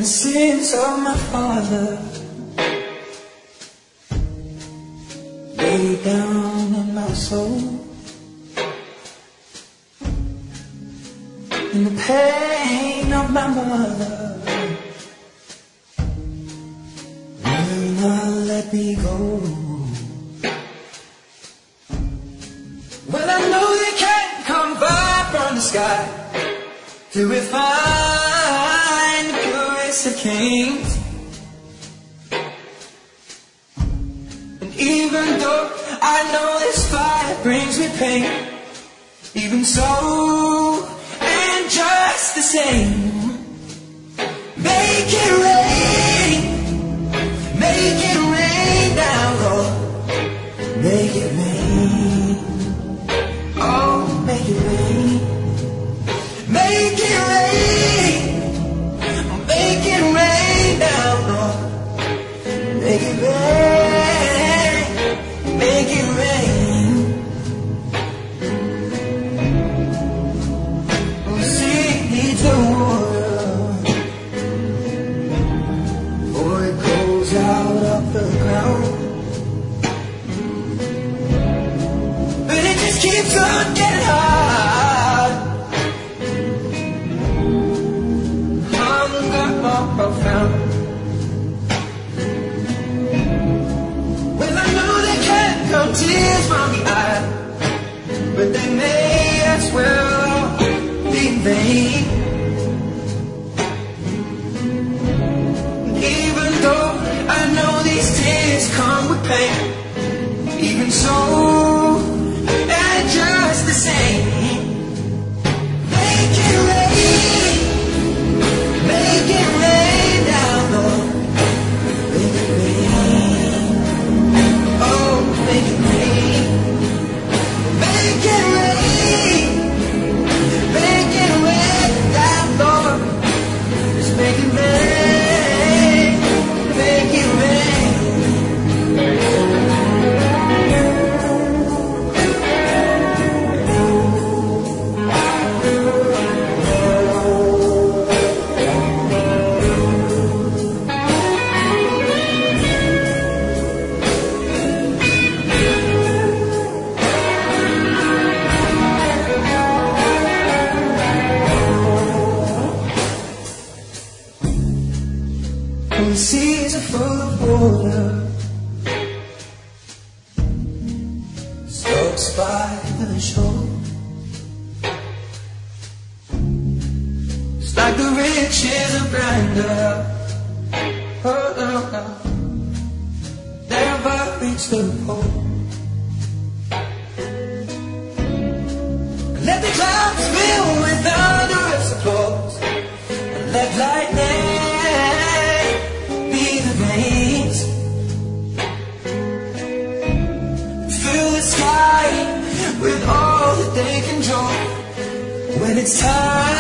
sins of my father lay down in my soul, and the pain of my mother will not let me go. Well, I know they can't come far from the sky to refine the purest of kings. And even though I know this fire brings me pain, even so, and just the same, make it rain down, Lord, make it rain, oh, make it rain, make it rain, make it rain down, Lord, make it rain, make it rain. Oh, see the water, for it goes out of the ground, but it just keeps on getting hard. Hunger more profound. Well, I know they can't come tears from the eye, but they may as well be in vain. Even though I know these tears come with pain, even so, and just the same, make it rain down, Lord, make it rain, oh, make it rain, make it rain down, Lord, just make it rain, make it rain. When the seas are full of water, slopes by the shore, it's like the riches of grandeur, oh, no, no, never reach the pole. Let the clouds fill with thunderous applause, and let lightning be the veins. Fill the sky with all that they can draw when it's time